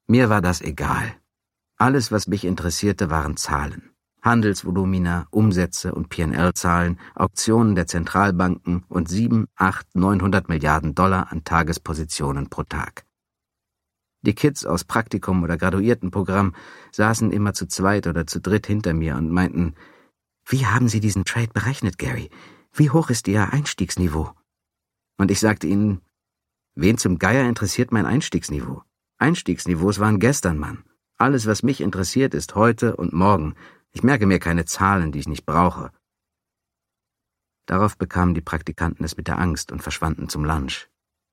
Mir war das egal. Alles, was mich interessierte, waren Zahlen. Handelsvolumina, Umsätze und P&L-Zahlen, Auktionen der Zentralbanken und 7, 8, 900 Milliarden Dollar an Tagespositionen pro Tag. Die Kids aus Praktikum oder Graduiertenprogramm saßen immer zu zweit oder zu dritt hinter mir und meinten, »Wie haben Sie diesen Trade berechnet, Gary? Wie hoch ist Ihr Einstiegsniveau?« Und ich sagte ihnen, wen zum Geier interessiert mein Einstiegsniveau? Einstiegsniveaus waren gestern, Mann. Alles, was mich interessiert, ist heute und morgen. Ich merke mir keine Zahlen, die ich nicht brauche. Darauf bekamen die Praktikanten es mit der Angst und verschwanden zum Lunch.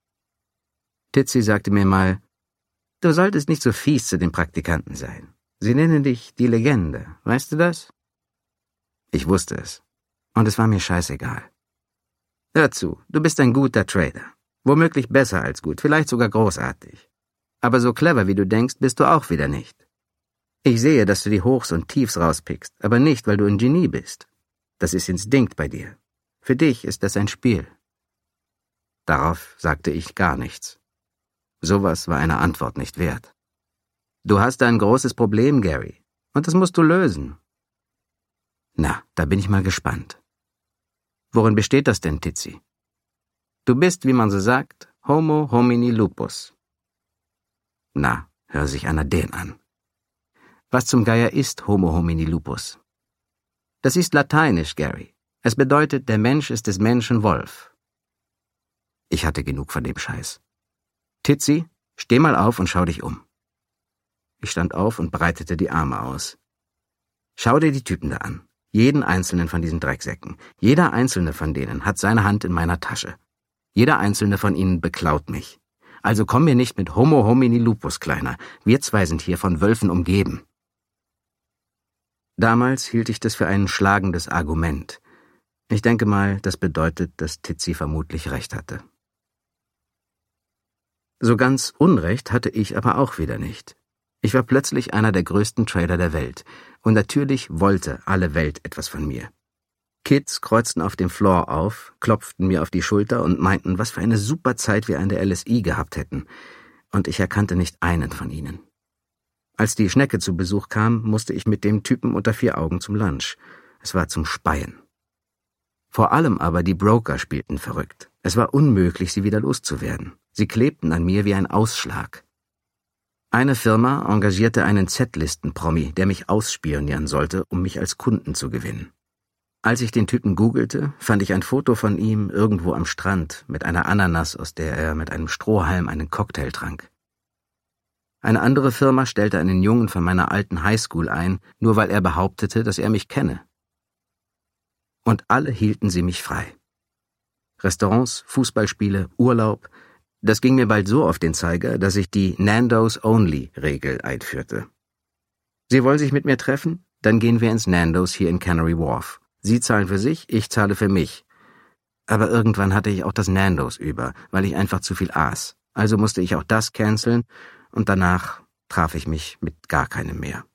Titzi sagte mir mal, »Du solltest nicht so fies zu den Praktikanten sein. Sie nennen dich die Legende, weißt du das?« Ich wusste es. Und es war mir scheißegal. »Hör zu, du bist ein guter Trader. Womöglich besser als gut, vielleicht sogar großartig. Aber so clever, wie du denkst, bist du auch wieder nicht. Ich sehe, dass du die Hochs und Tiefs rauspickst, aber nicht, weil du ein Genie bist. Das ist Instinkt bei dir. Für dich ist das ein Spiel.« Darauf sagte ich gar nichts. Sowas war eine Antwort nicht wert. »Du hast ein großes Problem, Gary, und das musst du lösen.« Na, da bin ich mal gespannt. »Worin besteht das denn, Titzi?« »Du bist, wie man so sagt, Homo homini lupus.« Na, hör sich einer den an. Was zum Geier ist Homo homini lupus? Das ist lateinisch, Gary. Es bedeutet, der Mensch ist des Menschen Wolf. Ich hatte genug von dem Scheiß. »Titzi, steh mal auf und schau dich um.« Ich stand auf und breitete die Arme aus. »Schau dir die Typen da an. Jeden einzelnen von diesen Drecksäcken. Jeder einzelne von denen hat seine Hand in meiner Tasche. Jeder einzelne von ihnen beklaut mich. Also komm mir nicht mit Homo homini lupus, Kleiner. Wir zwei sind hier von Wölfen umgeben.« Damals hielt ich das für ein schlagendes Argument. Ich denke mal, das bedeutet, dass Titzi vermutlich recht hatte. So ganz Unrecht hatte ich aber auch wieder nicht. Ich war plötzlich einer der größten Trader der Welt. Und natürlich wollte alle Welt etwas von mir. Kids kreuzten auf dem Floor auf, klopften mir auf die Schulter und meinten, was für eine super Zeit wir an der LSI gehabt hätten. Und ich erkannte nicht einen von ihnen. Als die Schnecke zu Besuch kam, musste ich mit dem Typen unter 4 Augen zum Lunch. Es war zum Speien. Vor allem aber die Broker spielten verrückt. Es war unmöglich, sie wieder loszuwerden. Sie klebten an mir wie ein Ausschlag. Eine Firma engagierte einen Z-Listen-Promi, der mich ausspionieren sollte, um mich als Kunden zu gewinnen. Als ich den Typen googelte, fand ich ein Foto von ihm irgendwo am Strand mit einer Ananas, aus der er mit einem Strohhalm einen Cocktail trank. Eine andere Firma stellte einen Jungen von meiner alten Highschool ein, nur weil er behauptete, dass er mich kenne. Und alle hielten sie mich frei. Restaurants, Fußballspiele, Urlaub, das ging mir bald so auf den Zeiger, dass ich die Nando's-Only-Regel einführte. Sie wollen sich mit mir treffen? Dann gehen wir ins Nando's hier in Canary Wharf. Sie zahlen für sich, ich zahle für mich. Aber irgendwann hatte ich auch das Nando's über, weil ich einfach zu viel aß. Also musste ich auch das canceln und danach traf ich mich mit gar keinem mehr.